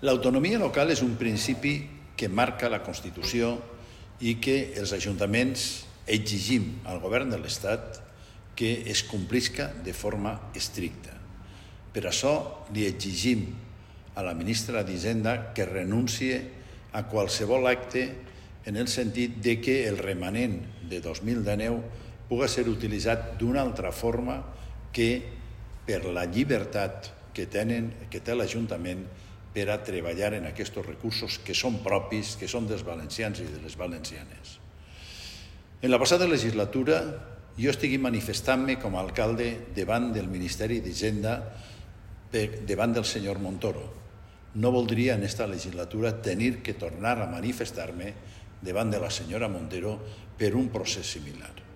L'autonomia local és un principi que marca la Constitució i que els ajuntaments exigim al govern de l'Estat que es complisca de forma estricta. Per això li exigim a la ministra d'Hisenda que renuncie a qualsevol acte en el sentit de que el remanent de 2019 pugui ser utilitzat d'una altra forma que per la llibertat que té l'Ajuntament per a treballar en aquests recursos que són propis, que són dels valencians i de les valencianes. En la passada legislatura jo estigui manifestant-me com a alcalde davant del Ministeri d'Hisenda, davant del senyor Montoro. No voldria en esta legislatura tenir que tornar a manifestar-me davant de la senyora Montero per un procés similar.